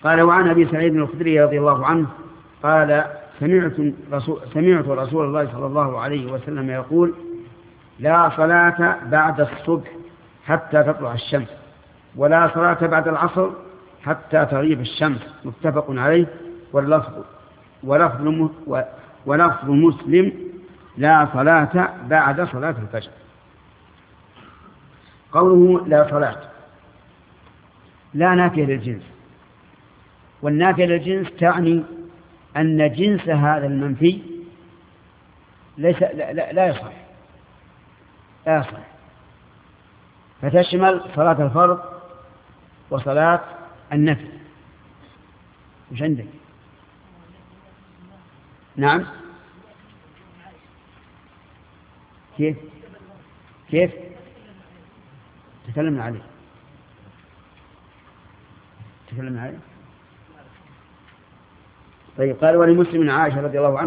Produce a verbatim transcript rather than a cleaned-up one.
قال وعن أبي سعيد الخدري رضي الله عنه قال سمعت رسول, سمعت رسول الله صلى الله عليه وسلم يقول لا صلاة بعد الصبح حتى تطلع الشمس ولا صلاة بعد العصر حتى تغيب الشمس متفق عليه. واللفظ ولفظ ولفظ مسلم لا صلاة بعد صلاة الفجر. قوله لا صلاة لا نافية للجنس، والنافية للجنس تعني أن جنس هذا المنفي ليس لا, لا, لا يصح لا يصح فتشمل صلاة الفرض وصلاة النفل. وش عندك؟ نعم كيف كيف تكلمنا عليه تكلمنا عليه طيب. قال ولمسلم عائشة رضي الله عنها